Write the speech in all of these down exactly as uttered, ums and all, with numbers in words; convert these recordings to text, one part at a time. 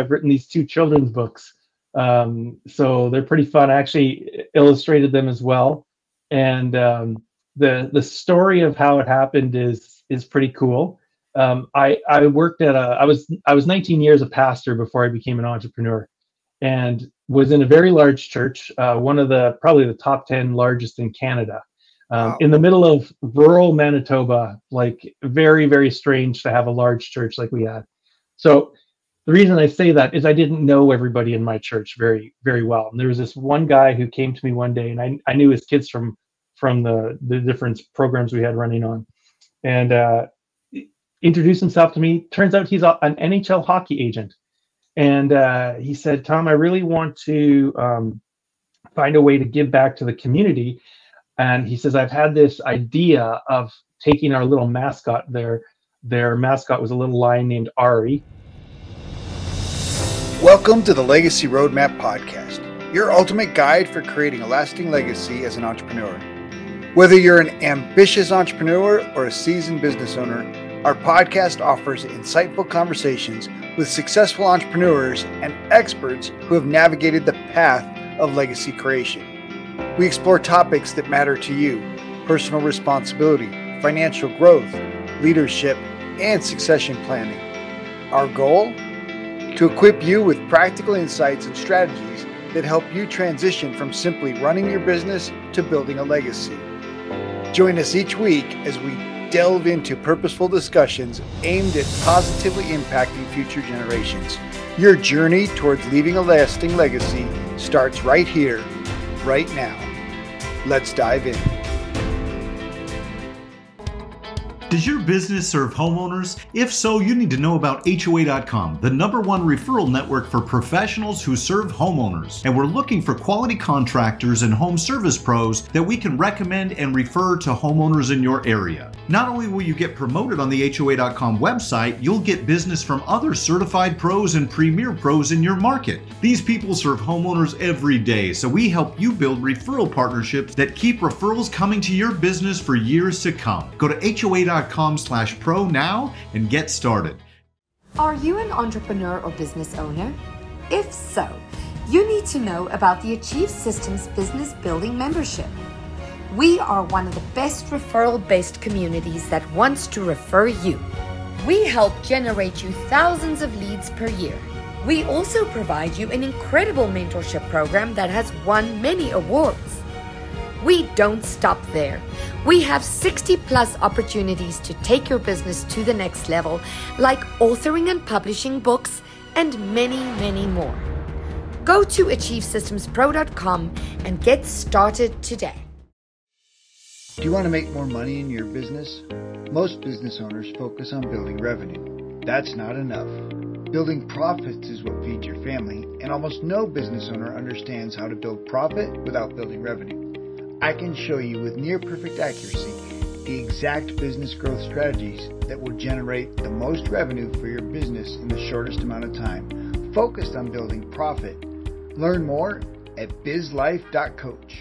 I've written these two children's books. Um, so they're pretty fun. I actually illustrated them as well. And um, the the story of how it happened is is pretty cool. Um, I I worked at a I was I was nineteen years a pastor before I became an entrepreneur, and was in a very large church, uh, one of the probably the top ten largest in Canada, um, Wow. in the middle of rural Manitoba. Like very very strange to have a large church like we had. So the reason I say that is I didn't know everybody in my church very, very well. And there was this one guy who came to me one day, and I, I knew his kids from from the the different programs we had running on, and uh, introduced himself to me. Turns out he's a, an N H L hockey agent, and uh, he said, "Tom, I really want to um, find a way to give back to the community." And he says, "I've had this idea of taking our little mascot there. Their mascot was a little lion named Ari." Welcome to the Legacy Roadmap Podcast, your ultimate guide for creating a lasting legacy as an entrepreneur. Whether you're an ambitious entrepreneur or a seasoned business owner, our podcast offers insightful conversations with successful entrepreneurs and experts who have navigated the path of legacy creation. We explore topics that matter to you: personal responsibility, financial growth, leadership, and succession planning. Our goal? To equip you with practical insights and strategies that help you transition from simply running your business to building a legacy. Join us each week as we delve into purposeful discussions aimed at positively impacting future generations. Your journey towards leaving a lasting legacy starts right here, right now. Let's dive in. Does your business serve homeowners? If so, you need to know about H O A dot com, the number one referral network for professionals who serve homeowners. And we're looking for quality contractors and home service pros that we can recommend and refer to homeowners in your area. Not only will you get promoted on the H O A dot com website, you'll get business from other certified pros and premier pros in your market. These people serve homeowners every day, so we help you build referral partnerships that keep referrals coming to your business for years to come. Go to H O A dot com slash pro now and get started. Are you an entrepreneur or business owner? If so, you need to know about the Achieve Systems Business Building Membership. We are one of the best referral-based communities that wants to refer you. We help generate you thousands of leads per year. We also provide you an incredible mentorship program that has won many awards. We don't stop there. We have sixty plus opportunities to take your business to the next level, like authoring and publishing books, and many, many more. Go to achieve systems pro dot com and get started today. Do you want to make more money in your business? Most business owners focus on building revenue. That's not enough. Building profits is what feeds your family, and almost no business owner understands how to build profit without building revenue. I can show you with near perfect accuracy the exact business growth strategies that will generate the most revenue for your business in the shortest amount of time, focused on building profit. Learn more at biz life dot coach.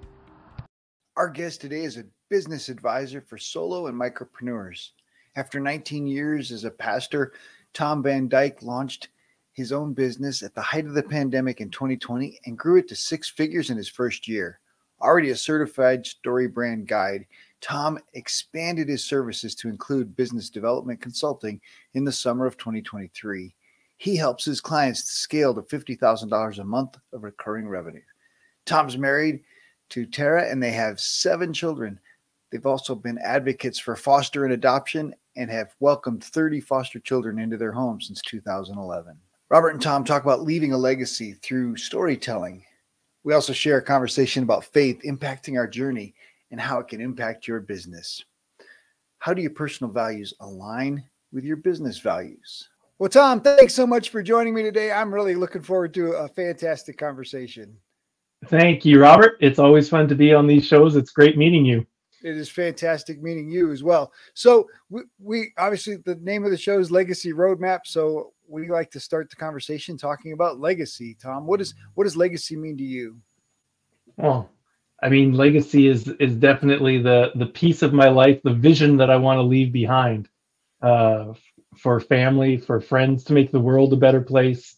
Our guest today is a business advisor for solo and micropreneurs. After nineteen years as a pastor, Tom Van Dyke launched his own business at the height of the pandemic in twenty twenty and grew it to six figures in his first year. Already a certified StoryBrand guide, Tom expanded his services to include business development consulting in the summer of twenty twenty-three. He helps his clients to scale to fifty thousand dollars a month of recurring revenue. Tom's married to Tara, and they have seven children. They've also been advocates for foster and adoption and have welcomed thirty foster children into their home since two thousand eleven. Robert and Tom talk about leaving a legacy through storytelling. We also share a conversation about faith impacting our journey and how it can impact your business. How do your personal values align with your business values? Well, Tom, thanks so much for joining me today. I'm really looking forward to a fantastic conversation. Thank you, Robert. It's always fun to be on these shows. It's great meeting you. It is fantastic meeting you as well. So we, we obviously, the name of the show is Legacy Roadmap. So we like to start the conversation talking about legacy. Tom, what is what does legacy mean to you? Well, I mean, legacy is is definitely the the piece of my life, the vision that I want to leave behind, uh, for family, for friends, to make the world a better place.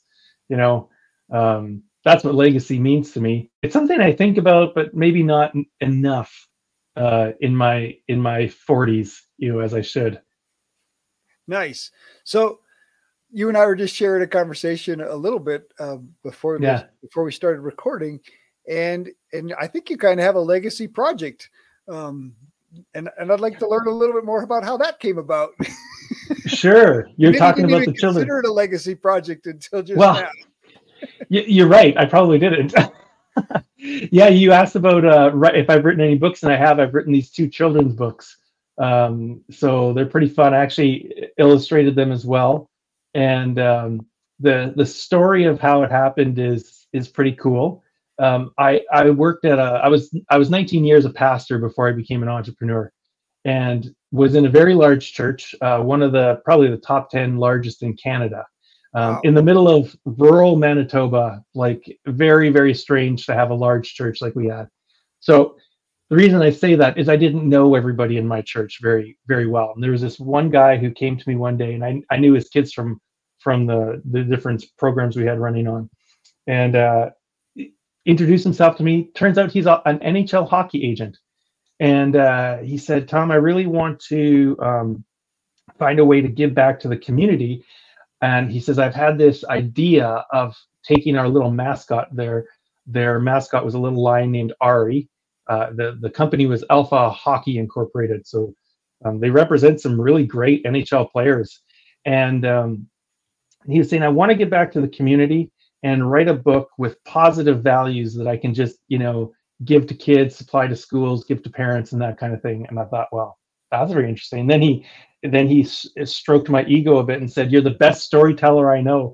You know, um, that's what legacy means to me. It's something I think about, but maybe not n- enough uh, in my in my forties, you know, as I should. Nice. So you and I were just sharing a conversation a little bit uh, before this, Yeah, before we started recording, and and I think you kind of have a legacy project, um, and and I'd like to learn a little bit more about how that came about. sure. You You're maybe talking didn't about even the children. consider it a legacy project until just Well, now. y- you're right. I probably didn't. Yeah, you asked about uh, ri- if I've written any books, and I have. I've written these two children's books, um, so they're pretty fun. I actually illustrated them as well, and um, the the story of how it happened is is pretty cool. Um, I I worked at a I was I was nineteen years a pastor before I became an entrepreneur, and was in a very large church, uh, one of the probably the top ten largest in Canada, um, Wow. in the middle of rural Manitoba, like very, very strange to have a large church like we had. So the reason I say that is I didn't know everybody in my church very, very well. And there was this one guy who came to me one day, and I, I knew his kids from from the the different programs we had running on, and uh, introduced himself to me. Turns out he's a, an N H L hockey agent, and uh, he said, "Tom, I really want to um, find a way to give back to the community." And he says, "I've had this idea of taking our little mascot. Their their mascot was a little lion named Ari. Uh, the the company was Alpha Hockey Incorporated, so um, they represent some really great N H L players." And um, he was saying, "I want to give back to the community and write a book with positive values that I can just, you know, give to kids, supply to schools, give to parents, and that kind of thing." And I thought, well, that's very interesting. And then he then he s- stroked my ego a bit and said, "You're the best storyteller I know."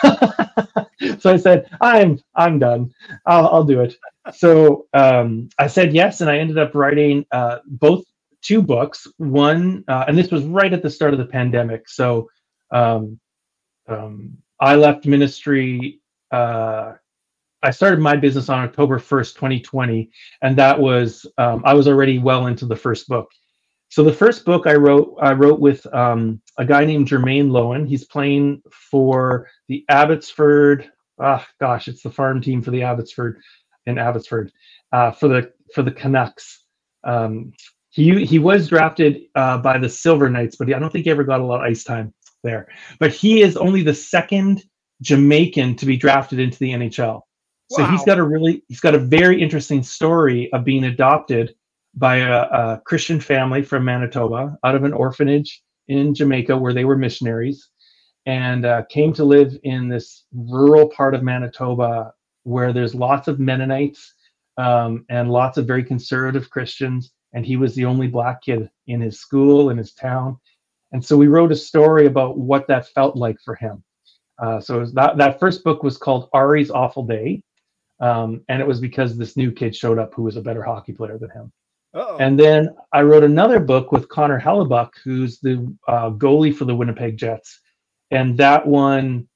So I said, "I'm I'm done. I'll I'll do it." So um, I said yes, and I ended up writing uh, both two books. One, uh, and this was right at the start of the pandemic. So um, um, I left ministry. Uh, I started my business on October first, twenty twenty, and that was um, I was already well into the first book. So the first book I wrote, I wrote with um, a guy named Jermaine Lowen. He's playing for the Abbotsford. Ah, gosh, it's the farm team for the Abbotsford in Abbotsford uh, for the for the Canucks. Um, he he was drafted uh, by the Silver Knights, but I don't think he ever got a lot of ice time there. But he is only the second Jamaican to be drafted into the N H L. So he's Wow. got a really he's got a very interesting story of being adopted by a, a Christian family from Manitoba out of an orphanage in Jamaica where they were missionaries, and uh, came to live in this rural part of Manitoba where there's lots of Mennonites um, and lots of very conservative Christians. And he was the only black kid in his school, in his town. And so we wrote a story about what that felt like for him. Uh, so it was that, that first book was called Ari's Awful Day. Um, and it was because this new kid showed up who was a better hockey player than him. Uh-oh. And then I wrote another book with Connor Hellebuck, who's the uh, goalie for the Winnipeg Jets. And that one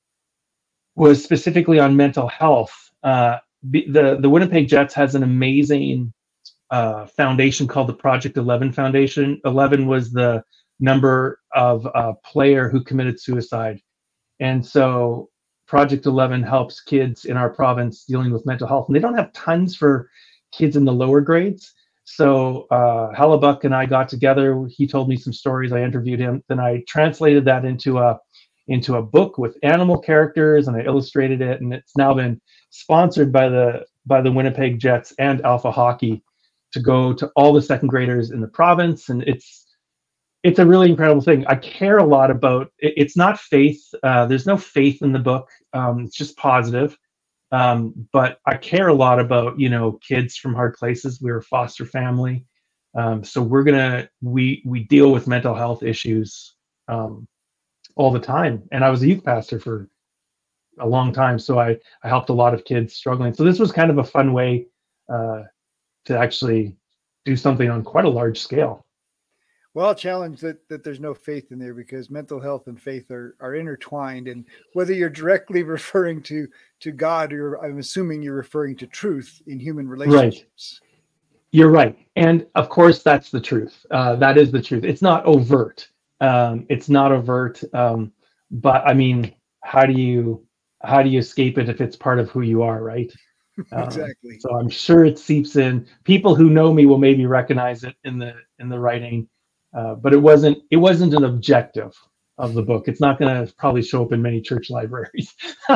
was specifically on mental health. Uh, the, the Winnipeg Jets has an amazing uh, foundation called the Project eleven Foundation. eleven was the number of a player who committed suicide. And so Project eleven helps kids in our province dealing with mental health. And they don't have tons for kids in the lower grades. So uh, Hellebuck and I got together. He told me some stories. I interviewed him. Then I translated that into a into a book with animal characters, and I illustrated it. And it's now been sponsored by the by the Winnipeg Jets and Alpha Hockey to go to all the second graders in the province. And it's it's a really incredible thing. I care a lot about it, it's not faith. Uh, there's no faith in the book. Um, it's just positive. Um, but I care a lot about, you know, kids from hard places. We're a foster family. Um, so we're gonna we we deal with mental health issues um, all the time. And I was a youth pastor for a long time, so I I helped a lot of kids struggling. So this was kind of a fun way uh, to actually do something on quite a large scale. Well, challenge that, that there's no faith in there because mental health and faith are, are intertwined. And whether you're directly referring to, to God or I'm assuming you're referring to truth in human Right. relationships. You're right. And of course, that's the truth. Uh, that is the truth. It's not overt. Um, it's not overt. Um, but I mean, how do you how do you escape it if it's part of who you are, right? Um, Exactly. so I'm sure it seeps in. People who know me will maybe recognize it in the in the writing, uh, but it wasn't it wasn't an objective of the book. It's not going to probably show up in many church libraries.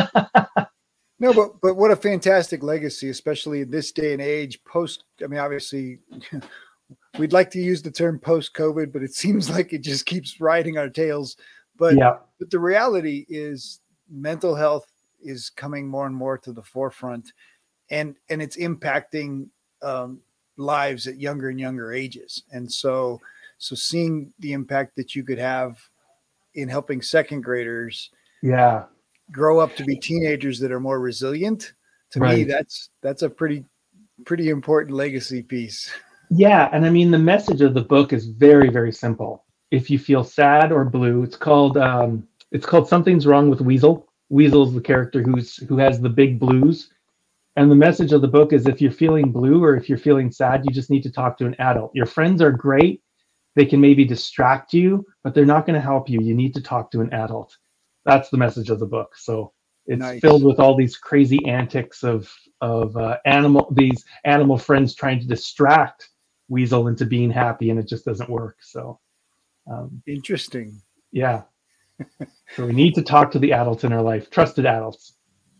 No, but but what a fantastic legacy, especially in this day and age. Post, I mean, obviously, we'd like to use the term post-COVID, but it seems like it just keeps riding our tails. But Yeah, but the reality is, mental health is coming more and more to the forefront, and and it's impacting um, lives at younger and younger ages. And so so seeing the impact that you could have in helping second graders yeah, grow up to be teenagers that are more resilient, to me, right. that's that's a pretty pretty important legacy piece. Yeah, and I mean the message of the book is very, very simple. If you feel sad or blue, it's called um, it's called Something's Wrong with Weasel. Weasel's the character who's who has the big blues. And the message of the book is if you're feeling blue or if you're feeling sad, you just need to talk to an adult. Your friends are great. They can maybe distract you, but they're not going to help you. You need to talk to an adult. That's the message of the book. So it's Nice. filled with all these crazy antics of of uh, animal these animal friends trying to distract Weasel into being happy, and it just doesn't work. So um, Interesting. yeah, so we need to talk to the adults in our life, trusted adults.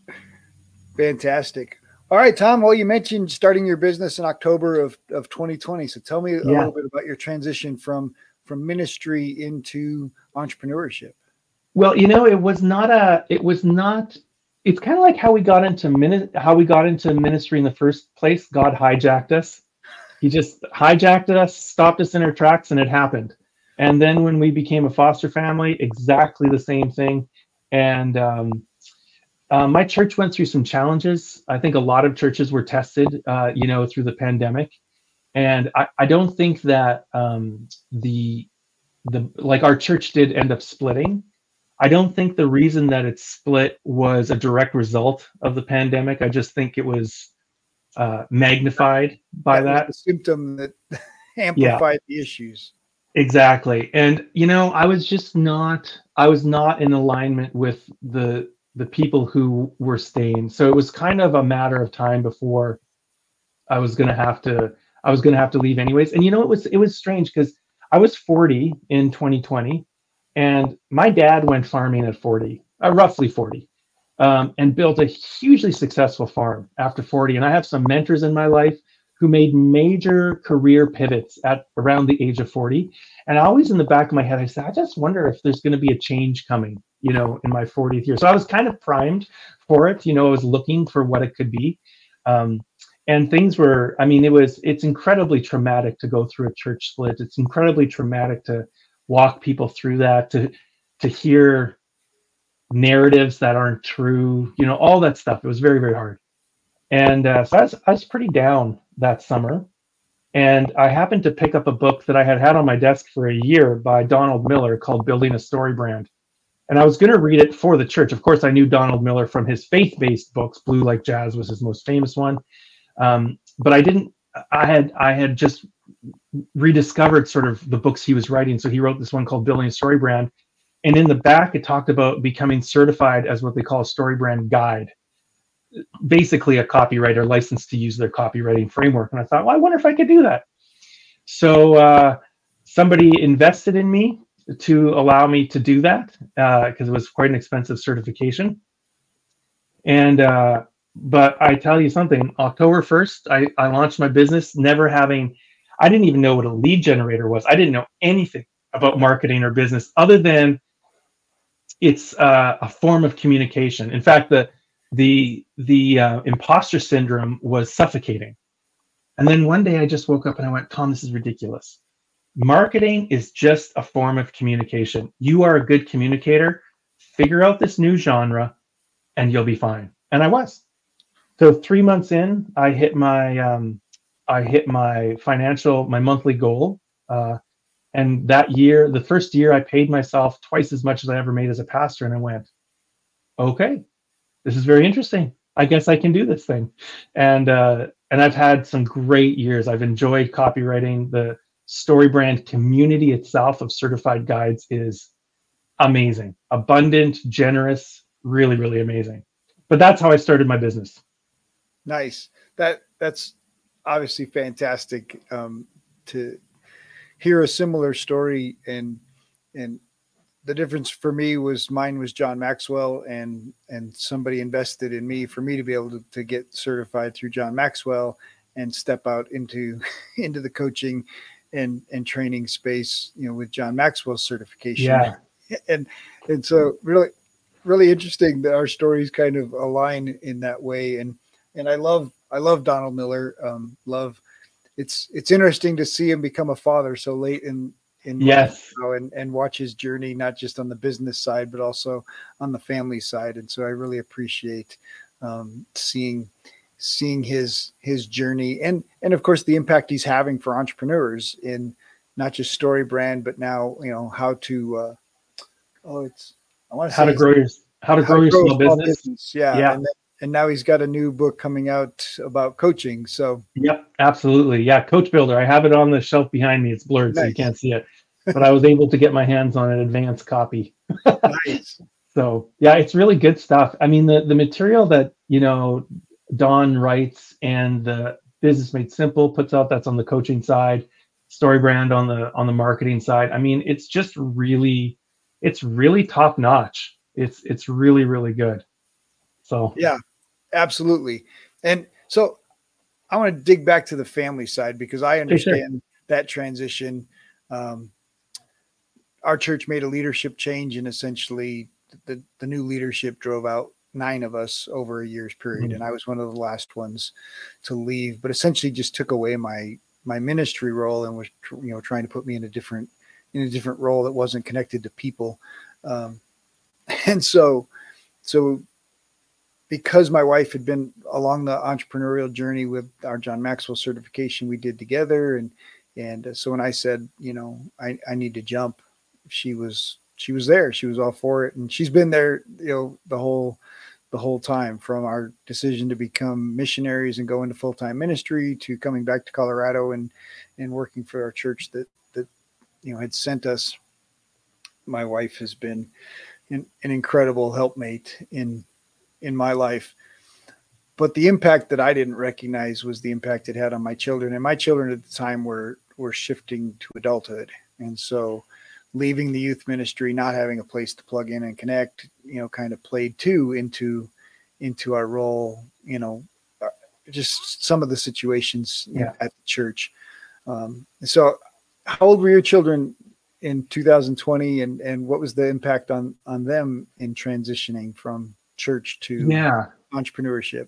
Fantastic. All right, Tom. Well, you mentioned starting your business in October of, of twenty twenty. So tell me a Yeah. little bit about your transition from from ministry into entrepreneurship. Well, you know, it was not a, it was not, it's kind of like how we got into mini, how we got into ministry in the first place. God hijacked us. He just hijacked us, stopped us in our tracks, and it happened. And then when we became a foster family, exactly the same thing. And um, uh, my church went through some challenges. I think a lot of churches were tested, uh, you know, through the pandemic. And I, I don't think that um, the the like our church did end up splitting. I don't think the reason that it split was a direct result of the pandemic. I just think it was uh, magnified by That was that. the symptom that Yeah, amplified the issues. exactly. And you know, I was just not I was not in alignment with the the people who were staying. So it was kind of a matter of time before I was gonna have to I was gonna have to leave anyways. And you know, it was it was strange because I was forty in twenty twenty, and my dad went farming at forty, uh, roughly forty, um, and built a hugely successful farm after forty. And I have some mentors in my life who made major career pivots at around the age of forty. And always in the back of my head, I said, I just wonder if there's going to be a change coming, you know, in my fortieth year. So I was kind of primed for it. You know, I was looking for what it could be. Um, and things were, I mean, it was, it's incredibly traumatic to go through a church split. It's incredibly traumatic to walk people through that, to, to hear narratives that aren't true, you know, all that stuff. It was very, very hard. And uh, so I was, I was pretty down that summer. And I happened to pick up a book that I had had on my desk for a year by Donald Miller called Building a Story Brand. And I was going to read it for the church. Of course, I knew Donald Miller from his faith-based books. Blue Like Jazz was his most famous one. Um, but I didn't, I had, I had just rediscovered sort of the books he was writing. So he wrote this one called Building a Story Brand. And in the back, it talked about becoming certified as what they call a story brand guide, basically a copywriter licensed to use their copywriting framework. And I thought, well, I wonder if I could do that. So uh, somebody invested in me to allow me to do that because uh, it was quite an expensive certification. And, uh, but I tell you something, October first, I, I launched my business, never having, I didn't even know what a lead generator was. I didn't know anything about marketing or business other than it's uh, a form of communication. In fact, the the the uh, imposter syndrome was suffocating. And then one day I just woke up and I went, Tom, this is ridiculous. Marketing is just a form of communication. You are a good communicator. Figure out this new genre and you'll be fine. And I was. So three months in, I hit my um, I hit my financial, my monthly goal. Uh, and that year, the first year, I paid myself twice as much as I ever made as a pastor. And I went, okay, this is very interesting. I guess I can do this thing. And uh, and I've had some great years. I've enjoyed copywriting. The story brand community itself of certified guides is amazing, abundant, generous, really, really amazing. but that's how I started my business. Nice. That that's obviously fantastic um, to hear a similar story. And and the difference for me was mine was John Maxwell, and and somebody invested in me for me to be able to, to get certified through John Maxwell and step out into into the coaching and and training space, you know, with John Maxwell's certification. Yeah. And and so really really interesting that our stories kind of align in that way. And and I love I love Donald Miller. Um, love it's it's interesting to see him become a father so late in in Yes. life, and and watch his journey, not just on the business side but also on the family side. And so I really appreciate um, seeing seeing his his journey, and and of course the impact he's having for entrepreneurs in not just StoryBrand, but now, you know, how to uh, oh it's I want to How say to grow your how to how grow to your grow a small small business. business. Yeah. Yeah. And then, and now he's got a new book coming out about coaching. So Yep, absolutely. Yeah, Coach Builder. I have it on the shelf behind me. It's blurred, so you nice. can't see it. But I was able to get my hands on an advanced copy. Nice. So yeah, it's really good stuff. I mean, the the material that, you know, Don writes and the Business Made Simple puts out, that's on the coaching side, StoryBrand on the on the marketing side. I mean, it's just really, it's really top notch. It's it's really really good. So Yeah, absolutely. And so I want to dig back to the family side, because I Okay, sure. understand that transition. Um, our church made a leadership change, and essentially the, the new leadership drove out nine of us over a year's period. Mhm. And I was one of the last ones to leave, but essentially just took away my, my ministry role and was, you know, trying to put me in a different, in a different role that wasn't connected to people. Um, and so, so because my wife had been along the entrepreneurial journey with our John Maxwell certification we did together. And, and so when I said, you know, I, I need to jump, she was, she was there. She was all for it. And she's been there, you know, the whole, the whole time, from our decision to become missionaries and go into full-time ministry to coming back to Colorado and, and working for our church that, that, you know, had sent us. My wife has been an, an incredible helpmate in, in my life. But the impact that I didn't recognize was the impact it had on my children. And my children at the time were, were shifting to adulthood. And so leaving the youth ministry, not having a place to plug in and connect, you know, kind of played too into, into our role, you know, just some of the situations Yeah. at the church. Um, so how old were your children in two thousand twenty, and, and what was the impact on, on them in transitioning from church to Yeah. entrepreneurship?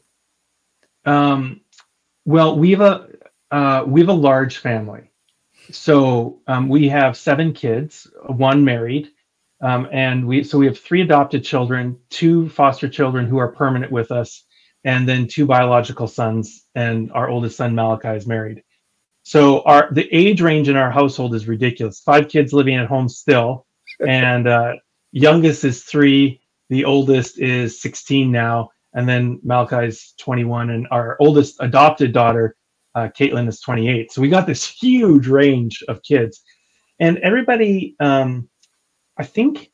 Um, well, we have a uh, we have a large family. So um, we have seven kids, one married, um, and we so we have three adopted children, two foster children who are permanent with us, and then two biological sons. And our oldest son Malachi is married. So our the age range in our household is ridiculous. Five kids living at home still, and uh, youngest is three, the oldest is sixteen now, and then Malachi's twenty-one, and our oldest adopted daughter, uh, Caitlin, is twenty-eight. So we got this huge range of kids, and everybody, um, I think,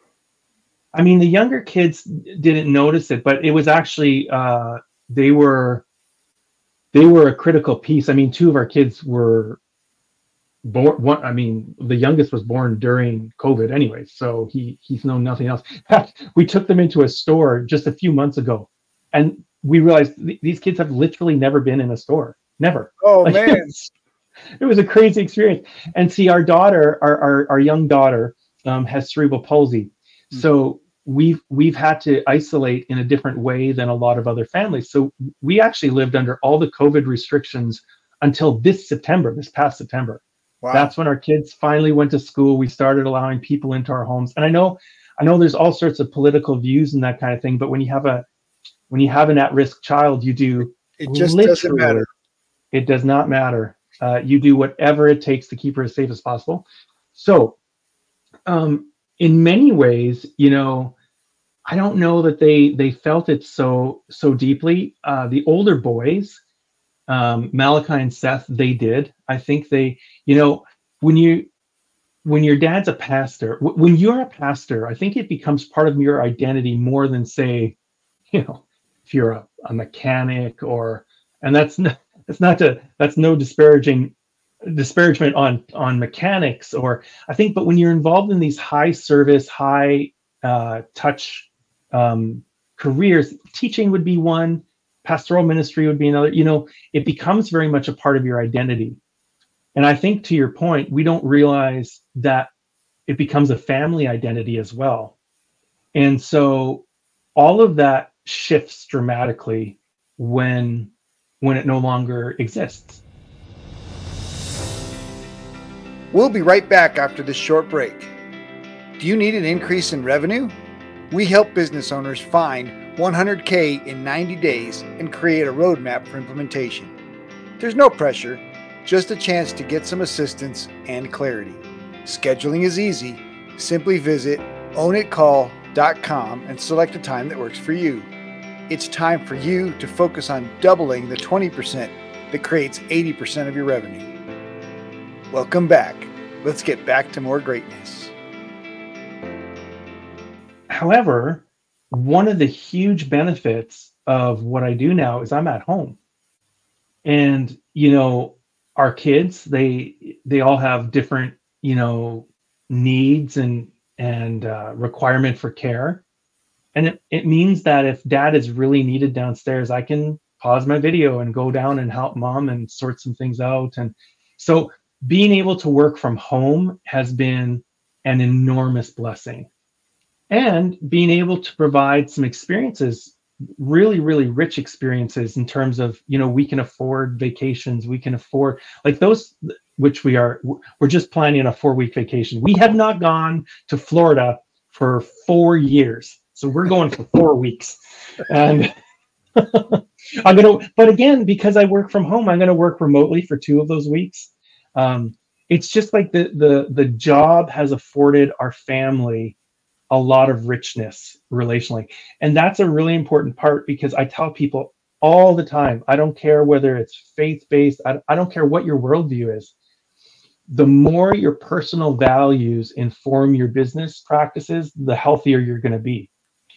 I mean, the younger kids didn't notice it, but it was actually uh, they were. They were a critical piece. I mean, two of our kids were born. One, I mean, the youngest was born during COVID, anyway, so he he's known nothing else. In fact, we took them into a store just a few months ago, and we realized th- these kids have literally never been in a store, never. Oh Like, man. it's- it was a crazy experience. And see, our daughter, our our, our young daughter, um, has cerebral palsy, Hmm. so we've we've had to isolate in a different way than a lot of other families. So we actually lived under all the COVID restrictions until this September, this past September. Wow. That's when our kids finally went to school. We started allowing people into our homes. And I know, I know there's all sorts of political views and that kind of thing, but when you have a, when you have an at-risk child, you do It just doesn't literally- matter. It does not matter. Uh, you do whatever it takes to keep her as safe as possible. So, um, in many ways, you know, I don't know that they they felt it so so deeply. Uh, the older boys, um, Malachi and Seth, they did. I think they, you know, when you when your dad's a pastor, w- when you're a pastor, I think it becomes part of your identity more than, say, you know, if you're a, a mechanic or, and that's not, that's not to, that's no disparaging disparagement on, on mechanics or I think, but when you're involved in these high service, high uh, touch um, careers, teaching would be one, pastoral ministry would be another, you know, it becomes very much a part of your identity. And I think to your point, we don't realize that it becomes a family identity as well. And so all of that shifts dramatically when when it no longer exists. We'll be right back after this short break. Do you need an increase in revenue? We help business owners find one hundred K in ninety days and create a roadmap for implementation. There's no pressure, just a chance to get some assistance and clarity. Scheduling is easy. Simply visit own it call dot com and select a time that works for you. It's time for you to focus on doubling the twenty percent that creates eighty percent of your revenue. Welcome back. Let's get back to more greatness. However, one of the huge benefits of what I do now is I'm at home. And, you know, our kids, they they all have different, you know, needs and and uh, requirement for care. And it, it means that if dad is really needed downstairs, I can pause my video and go down and help mom and sort some things out. And so being able to work from home has been an enormous blessing. And being able to provide some experiences, really, really rich experiences in terms of, you know, we can afford vacations, we can afford like those, which we are, we're just planning a four week vacation. We have not gone to Florida for four years. So we're going for four weeks. And I'm going to, but again, because I work from home, I'm going to work remotely for two of those weeks. Um, it's just like the, the, the job has afforded our family a lot of richness relationally. And that's a really important part because I tell people all the time, I don't care whether it's faith-based, I, I don't care what your worldview is. The more your personal values inform your business practices, the healthier you're going to be.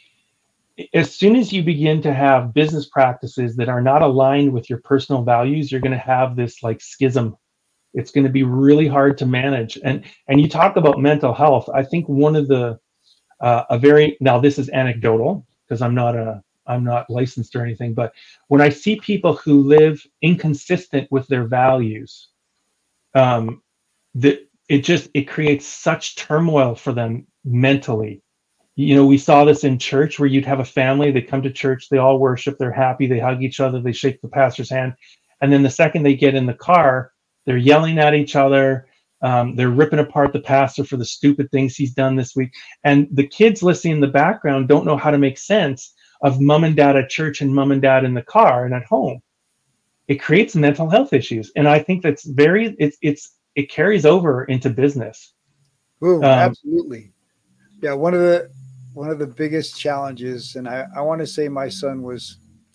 As soon as you begin to have business practices that are not aligned with your personal values, you're going to have this like schism. It's going to be really hard to manage. And and you talk about mental health. I think one of the uh, a very now this is anecdotal because I'm not a I'm not licensed or anything, but when I see people who live inconsistent with their values, um, that it just it creates such turmoil for them mentally. You know, we saw this in church where you'd have a family, they come to church, they all worship, they're happy, they hug each other, they shake the pastor's hand. And then the second they get in the car, they're yelling at each other. Um, they're ripping apart the pastor for the stupid things he's done this week. And the kids listening in the background don't know how to make sense of mom and dad at church and mom and dad in the car and at home. It creates mental health issues. And I think that's very, it's, it's, it carries over into business. Ooh, Um, absolutely. Yeah. One of the, one of the biggest challenges, and I, I want to say my son was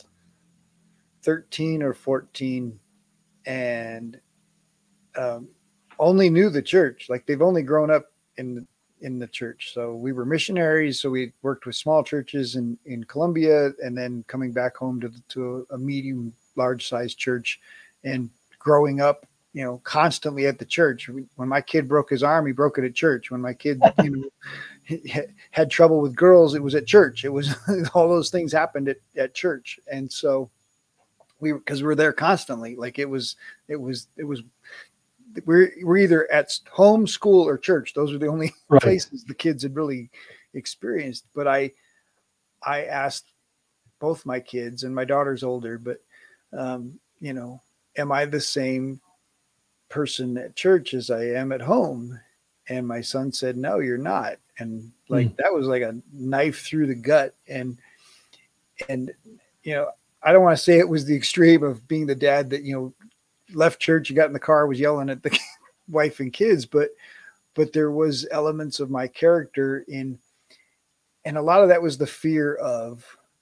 thirteen or fourteen and um, only knew the church. Like they've only grown up in the, in the church. So we were missionaries. So we worked with small churches in, in Colombia and then coming back home to, to a medium, large size church and growing up, you know, constantly at the church. When my kid broke his arm, he broke it at church. When my kid, you know, had trouble with girls, it was at church. It was all those things happened at, at church. And so we, cause we were there constantly. Like it was, it was, it was, we're, we're either at home, school or church. Those are the only Right. places the kids had really experienced. But I, I asked both my kids, and my daughter's older, but um, you know, am I the same person at church as I am at home? And my son said, no, you're not. And like, mm. that was like a knife through the gut. And, and, you know, I don't want to say it was the extreme of being the dad that, you know, left church, you got in the car, was yelling at the wife and kids, but, but there was elements of my character in, and a lot of that was the fear of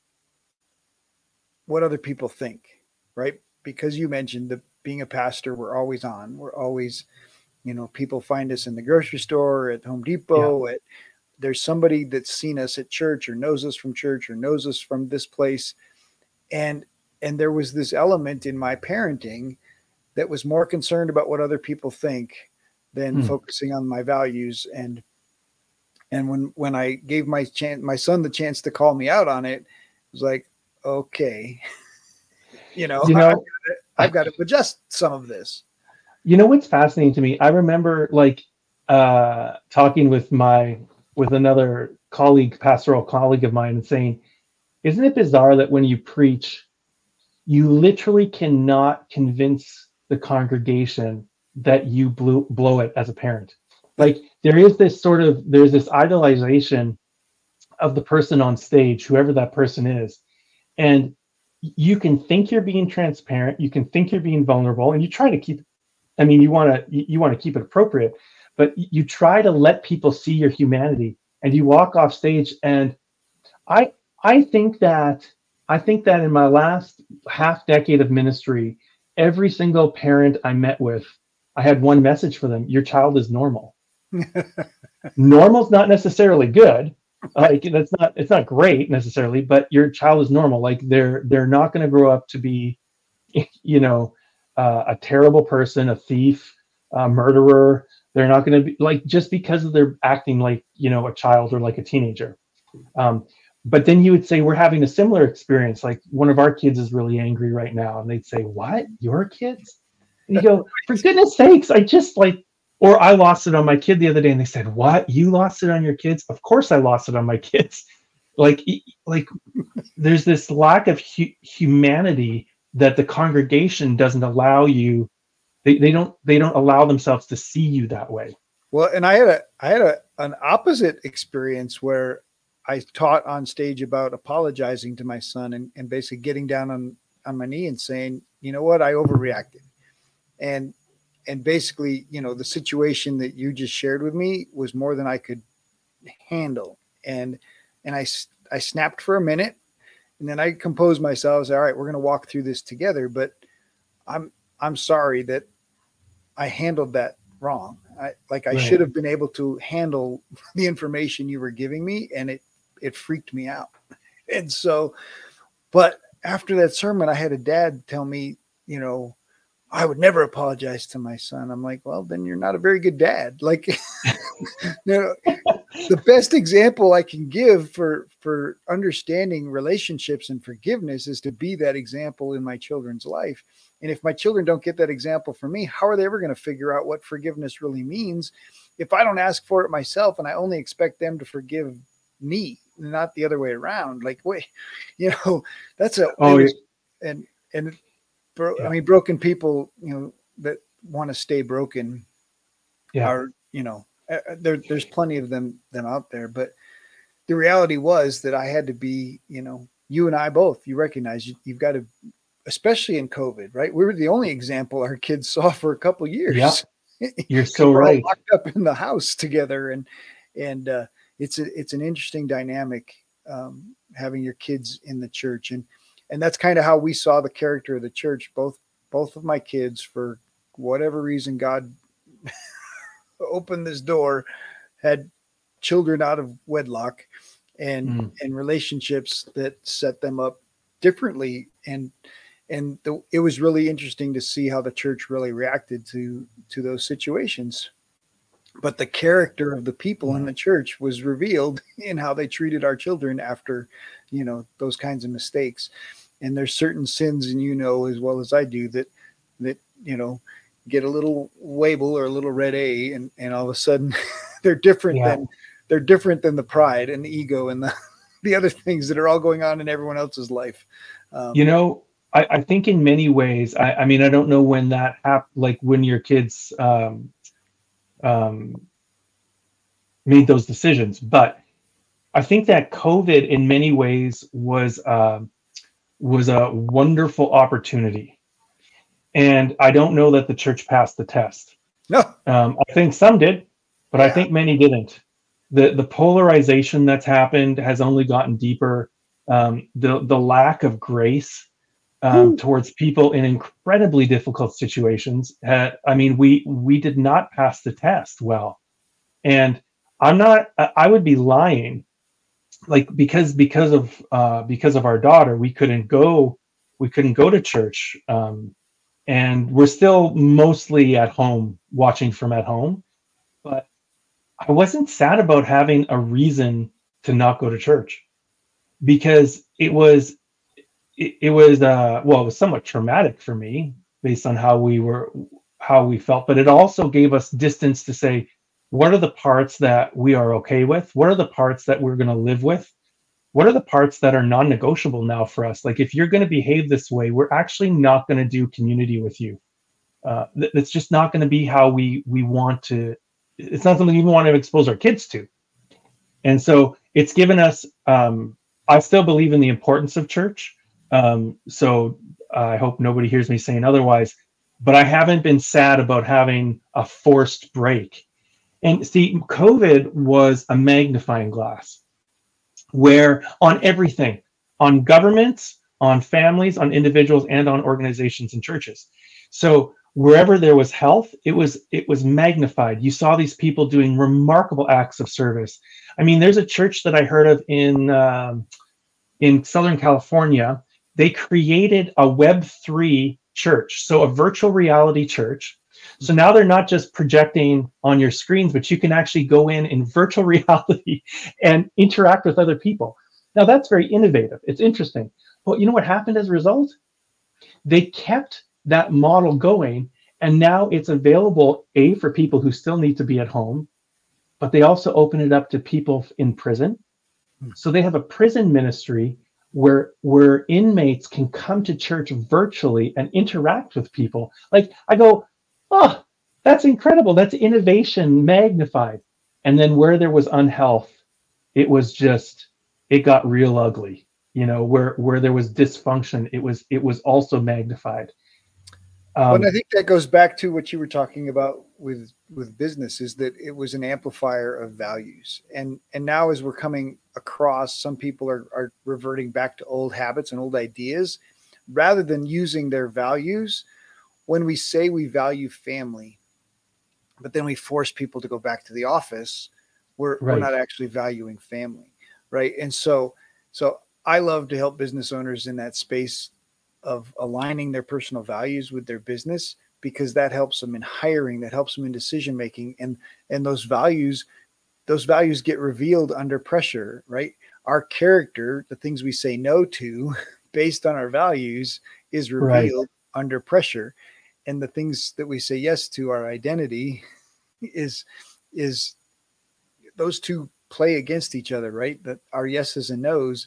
what other people think, right? Because you mentioned that being a pastor, we're always on, we're always, you know, people find us in the grocery store, at Home Depot, yeah. at there's somebody that's seen us at church or knows us from church or knows us from this place. and and there was this element in my parenting that was more concerned about what other people think than Hmm. focusing on my values. And and when when I gave my chance, my son the chance to call me out on it, it was like, okay, you know, You I've, know, gotta, I've got to adjust some of this. you know what's fascinating to me? I remember like uh, talking with my with another colleague, pastoral colleague of mine, and saying, "Isn't it bizarre that when you preach, you literally cannot convince the congregation that you blew, blow it as a parent? Like there is this sort of there's this idolization of the person on stage, whoever that person is, and you can think you're being transparent, you can think you're being vulnerable, and you try to keep I mean, you want to you, you want to keep it appropriate, but you try to let people see your humanity, and you walk off stage. And I I think that I think that in my last half decade of ministry, every single parent I met with, I had one message for them: your child is normal. Normal's not necessarily good. Like that's not it's not great necessarily, but your child is normal. Like they're they're not going to grow up to be, you know, uh, a terrible person, a thief, a murderer. They're not going to be like just because of their acting like, you know, a child or like a teenager. Um, but then you would say we're having a similar experience. Like one of our kids is really angry right now, and they'd say, "What? Your kids?" And you go, "For goodness sakes, I just like." Or I lost it on my kid the other day, and they said, "What? You lost it on your kids?" Of course, I lost it on my kids. Like, like there's this lack of hu- humanity that the congregation doesn't allow you. They, they don't they don't allow themselves to see you that way. Well, and I had a I had a an opposite experience where I taught on stage about apologizing to my son and, and basically getting down on, on my knee and saying, you know what, I overreacted. And and basically, you know, the situation that you just shared with me was more than I could handle. And and I I snapped for a minute, and then I composed myself. I said, all right, we're going to walk through this together, but I'm I'm sorry that I handled that wrong. I like I Right. should have been able to handle the information you were giving me, and it it freaked me out. And so, but after that sermon, I had a dad tell me, you know, I would never apologize to my son. I'm like, well, then you're not a very good dad. Like, you know, the best example I can give for for understanding relationships and forgiveness is to be that example in my children's life. And if my children don't get that example from me, how are they ever going to figure out what forgiveness really means if I don't ask for it myself and I only expect them to forgive me, not the other way around? Like, wait, you know, that's a Oh, was, and and bro, yeah. I mean, broken people, you know, that want to stay broken Yeah. are, you know, there, there's plenty of them them out there. But the reality was that I had to be, you know, you and I both, you recognize you, you've got to, especially in COVID, right? We were the only example our kids saw for a couple of years. Yeah, you're so we're right. all locked up in the house together, and and uh, it's a, it's an interesting dynamic um, having your kids in the church, and and that's kind of how we saw the character of the church. Both both of my kids, for whatever reason, God opened this door, had children out of wedlock, and Mm. and relationships that set them up differently, and and the, it was really interesting to see how the church really reacted to to those situations. But the character of the people in the church was revealed in how they treated our children after, you know, those kinds of mistakes. And there's certain sins, and you know as well as I do, that that you know get a little label or a little red A, and and all of a sudden they're different Yeah. than they're different than the pride and the ego and the the other things that are all going on in everyone else's life. Um, You know, I, I think in many ways, I, I mean, I don't know when that happened, like when your kids um, um, made those decisions, but I think that COVID in many ways was um was a wonderful opportunity. And I don't know that the church passed the test. no, Um, I think some did, but I Yeah. think many didn't. The the polarization that's happened has only gotten deeper. Um, the the lack of grace um, towards people in incredibly difficult situations. Uh, I mean, we we did not pass the test well, and I'm not. I I would be lying, like because because of uh, because of our daughter, we couldn't go We couldn't go to church. Um, and we're still mostly at home, watching from at home. But I wasn't sad about having a reason to not go to church, because it was it, it was uh well, it was somewhat traumatic for me based on how we were how we felt, but it also gave us distance to say, what are the parts that we are okay with? What are the parts that we're going to live with? What are the parts that are non-negotiable now for us? Like, if you're going to behave this way, we're actually not going to do community with you. Uh, th- it's just not going to be how we we want to. It's not something we even want to expose our kids to. And so it's given us. Um, I still believe in the importance of church. Um, so I hope nobody hears me saying otherwise. But I haven't been sad about having a forced break. And see, COVID was a magnifying glass, where on everything, on governments, on families, on individuals, and on organizations and churches. So wherever there was health, it was it was magnified. You saw these people doing remarkable acts of service. I mean, there's a church that I heard of in um, in Southern California. They created a Web three church, so a virtual reality church. So now they're not just projecting on your screens, but you can actually go in in virtual reality and interact with other people. Now that's very innovative. It's interesting. But you know what happened as a result? They kept that model going, and now it's available, A, for people who still need to be at home, but they also open it up to people in prison. So they have a prison ministry where where inmates can come to church virtually and interact with people. Like, I go, oh, that's incredible. That's innovation magnified. And then where there was unhealth, it was just, it got real ugly. You know, where where there was dysfunction, it was it was also magnified. Um, Well, and I think that goes back to what you were talking about with with business, is that it was an amplifier of values. And and now as we're coming across, some people are, are reverting back to old habits and old ideas rather than using their values. When we say we value family, but then we force people to go back to the office, we're, we're Right. not actually valuing family, right? And so, so I love to help business owners in that space of aligning their personal values with their business, because that helps them in hiring, that helps them in decision making, and and those values, those values get revealed under pressure, right? Our character, the things we say no to, based on our values, is Right. revealed under pressure, and the things that we say yes to, our identity, is is those two play against each other, right? That our yeses and nos,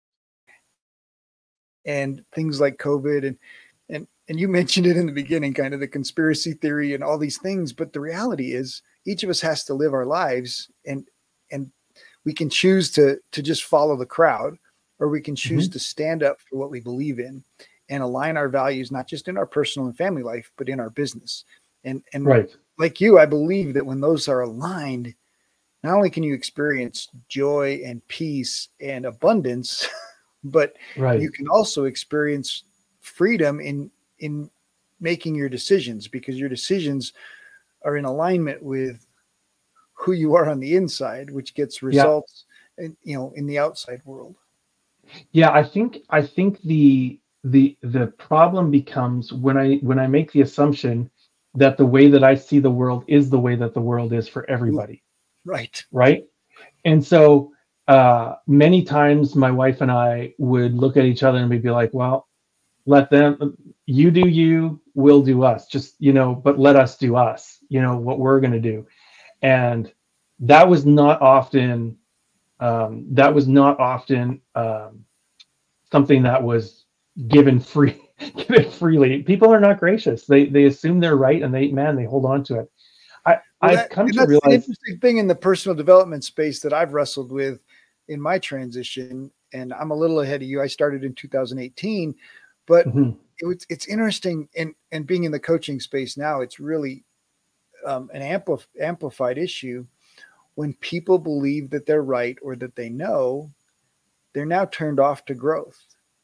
and things like COVID and and and you mentioned it in the beginning, kind of the conspiracy theory and all these things. But the reality is, each of us has to live our lives, and and we can choose to to just follow the crowd, or we can choose Mhm. to stand up for what we believe in and align our values, not just in our personal and family life, but in our business. And and Right. like you, I believe that when those are aligned, not only can you experience joy and peace and abundance, but Right. you can also experience freedom in in making your decisions, because your decisions are in alignment with who you are on the inside, which gets Yeah. results in, you know, in the outside world. Yeah. I think I think the the the problem becomes when I when I make the assumption that the way that I see the world is the way that the world is for Ooh, everybody. right. Right. And so uh, many times my wife and I would look at each other and we'd be like, well, let them, you do you, we'll do us. Just, you know, but let us do us, you know, what we're going to do. And that was not often, um, that was not often um, something that was given free, given freely. People are not gracious. They, they assume they're right, and they, man, they hold on to it. I, Well, I've that, come and to that's the realize, interesting thing in the personal development space that I've wrestled with in my transition. And I'm a little ahead of you. I started in two thousand eighteen, but mhm, it was, it's interesting. And, and being in the coaching space now, it's really um, an ampli- amplified issue. When people believe that they're right or that they know, they're now turned off to growth.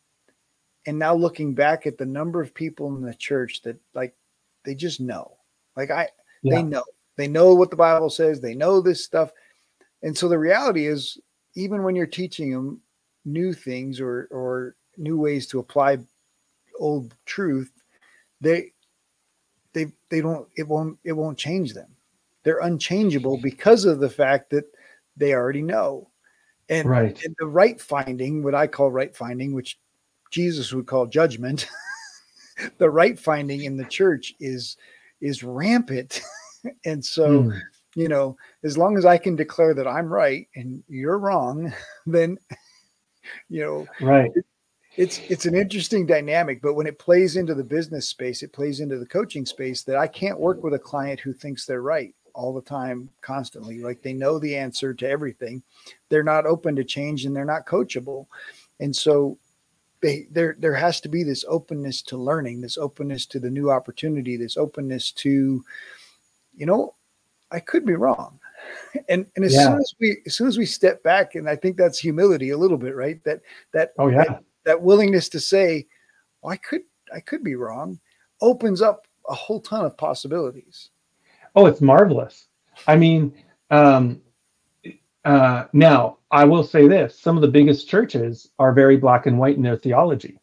And now looking back at the number of people in the church that, like, they just know, like I, they yeah, know, they know what the Bible says, they know this stuff. And so the reality is, even when you're teaching them new things, or, or new ways to apply old truth, they they they don't it won't it won't change them. They're unchangeable because of the fact that they already know. And, Right. and the right finding, what I call right finding, which Jesus would call judgment, the right finding in the church is is rampant. And so, Mm. you know, as long as I can declare that I'm right and you're wrong, then, you know, Right. it, it's it's an interesting dynamic. But when it plays into the business space, it plays into the coaching space, that I can't work with a client who thinks they're right all the time, constantly. Like they know the answer to everything. They're not open to change and they're not coachable. And so they, there, there has to be this openness to learning, this openness to the new opportunity, this openness to, you know, I could be wrong. And, and as Yeah. soon as we, as soon as we step back, and I think that's humility a little bit, right? That, that, Oh yeah. that, that willingness to say, well, I could, I could be wrong, opens up a whole ton of possibilities. Oh, it's marvelous. I mean, um, uh, now I will say this: some of the biggest churches are very black and white in their theology,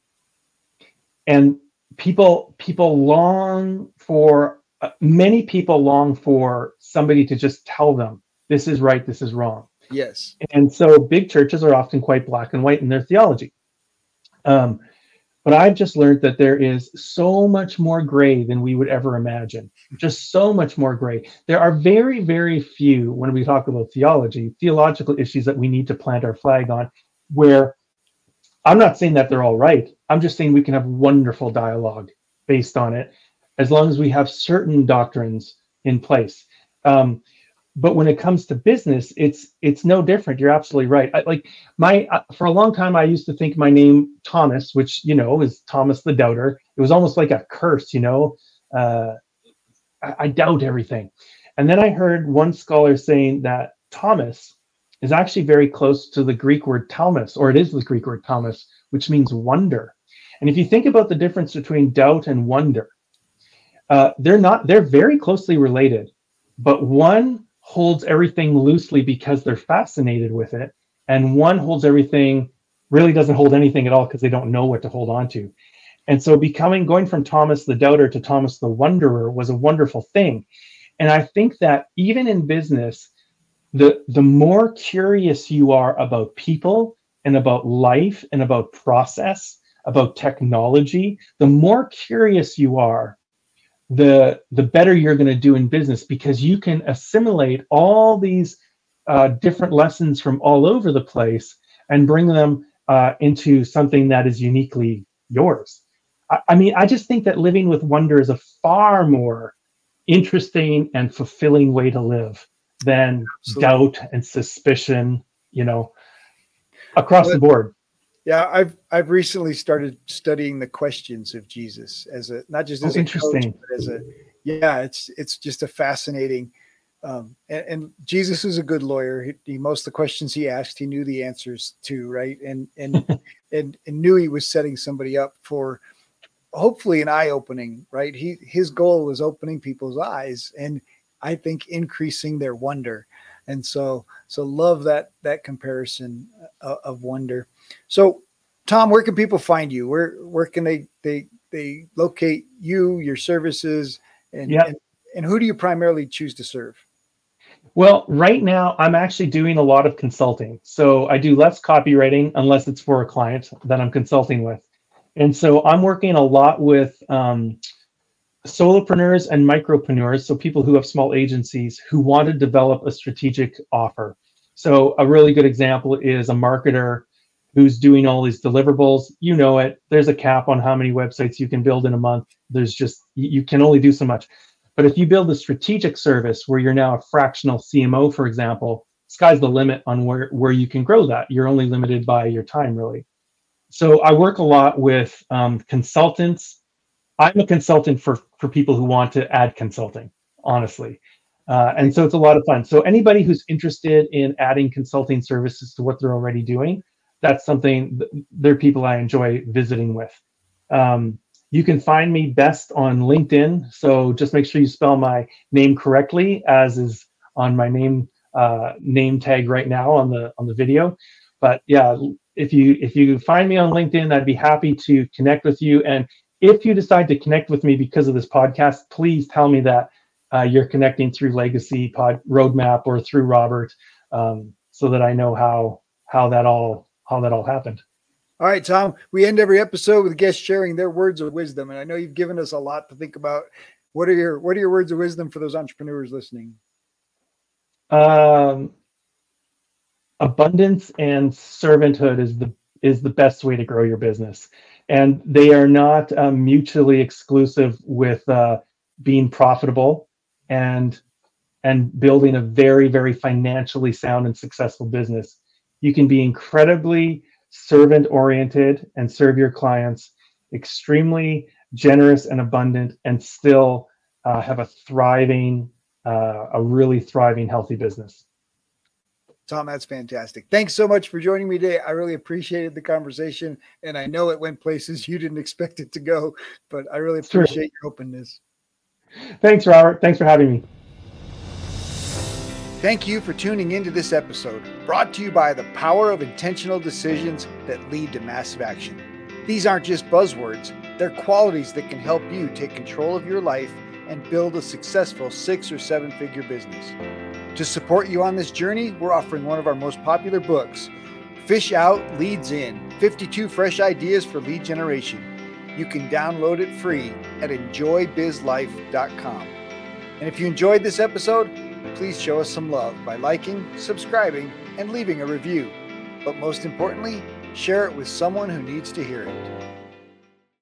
and people people long for uh, many people long for somebody to just tell them this is right, this is wrong. Yes. And so big churches are often quite black and white in their theology. Um, but I've just learned that there is so much more gray than we would ever imagine. Just so much more gray. There are very, very few, when we talk about theology, theological issues that we need to plant our flag on, where I'm not saying that they're all right. I'm just saying we can have wonderful dialogue based on it, as long as we have certain doctrines in place. Um, But when it comes to business, it's it's no different. You're absolutely right. I, like my uh, for a long time, I used to think my name Thomas, which you know is Thomas the Doubter. It was almost like a curse, you know. Uh, I, I doubt everything, and then I heard one scholar saying that Thomas is actually very close to the Greek word Talmus, or it is the Greek word Talmus, which means wonder. And if you think about the difference between doubt and wonder, uh, they're not. They're very closely related, but one holds everything loosely because they're fascinated with it, and one holds everything, really doesn't hold anything at all because they don't know what to hold on to. And so becoming going from Thomas the Doubter to Thomas the Wonderer was a wonderful thing. And I think that even in business, the the more curious you are about people and about life and about process, about technology, the more curious you are, the the better you're going to do in business, because you can assimilate all these uh, different lessons from all over the place and bring them uh, into something that is uniquely yours. I, I mean, I just think that living with wonder is a far more interesting and fulfilling way to live than Absolutely. doubt and suspicion, you know, across But, the board. Yeah, I've I've recently started studying the questions of Jesus as a not just Oh, as a coach, interesting. but as a yeah, it's it's just a fascinating. Um, and, and Jesus is a good lawyer. He, he most of the questions he asked, he knew the answers to, right? And and and and knew he was setting somebody up for hopefully an eye opening, right? He his goal was opening people's eyes, and I think increasing their wonder. And so so love that that comparison of, of wonder. So, Tom, where can people find you? Where where can they they they locate you, your services, and Yeah. and, and who do you primarily choose to serve? Well, right now I'm actually doing a lot of consulting. So I do less copywriting unless it's for a client that I'm consulting with. And so I'm working a lot with um, solopreneurs and micropreneurs, so people who have small agencies who want to develop a strategic offer. So a really good example is a marketer who's doing all these deliverables. You know it. There's a cap on how many websites you can build in a month. There's just, you can only do so much. But if you build a strategic service where you're now a fractional C M O, for example, sky's the limit on where, where you can grow that. You're only limited by your time, really. So I work a lot with um, consultants. I'm a consultant for, for people who want to add consulting, honestly. Uh, and so it's a lot of fun. So anybody who's interested in adding consulting services to what they're already doing, that's something, they're people I enjoy visiting with. Um, you can find me best on LinkedIn. So just make sure you spell my name correctly, as is on my name uh, name tag right now on the on the video. But yeah, if you if you find me on LinkedIn, I'd be happy to connect with you. And if you decide to connect with me because of this podcast, please tell me that uh, you're connecting through Legacy Pod Roadmap or through Robert, um, so that I know how how that all how that all happened. All right, Tom, we end every episode with guests sharing their words of wisdom. And I know you've given us a lot to think about. What are your what are your words of wisdom for those entrepreneurs listening? Um, abundance and servanthood is the is the best way to grow your business, and they are not uh, mutually exclusive with uh, being profitable and and building a very, very financially sound and successful business. You can be incredibly servant oriented and serve your clients, extremely generous and abundant, and still uh, have a thriving, uh, a really thriving, healthy business. Tom, that's fantastic. Thanks so much for joining me today. I really appreciated the conversation, and I know it went places you didn't expect it to go, but I really appreciate your openness. Thanks, Robert. Thanks for having me. Thank you for tuning into this episode, brought to you by the power of intentional decisions that lead to massive action. These aren't just buzzwords, they're qualities that can help you take control of your life and build a successful six or seven figure business. To support you on this journey, we're offering one of our most popular books, Fish Out, Leads In, fifty-two Fresh Ideas for Lead Generation. You can download it free at enjoy biz life dot com. And if you enjoyed this episode, please show us some love by liking, subscribing, and leaving a review. But most importantly, share it with someone who needs to hear it.